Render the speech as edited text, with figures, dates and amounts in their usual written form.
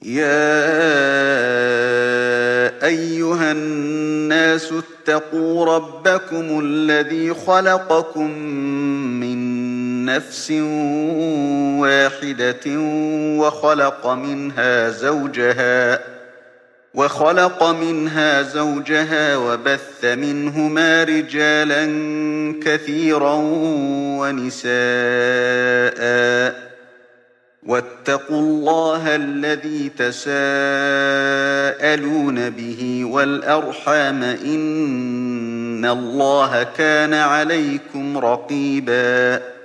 يَا أَيُّهَا النَّاسُ اتَّقُوا رَبَّكُمُ الَّذِي خَلَقَكُم مِّن نَّفْسٍ وَاحِدَةٍ وَخَلَقَ مِنْهَا زَوْجَهَا وَبَثَّ مِنْهُمَا رِجَالًا كَثِيرًا وَنِسَاءً ۚ وَاتَّقُوا اللَّهَ الَّذِي تَسَاءَلُونَ بِهِ وَالْأَرْحَامَ ۚ إِنَّ اللَّهَ كَانَ عَلَيْكُمْ رَقِيبًا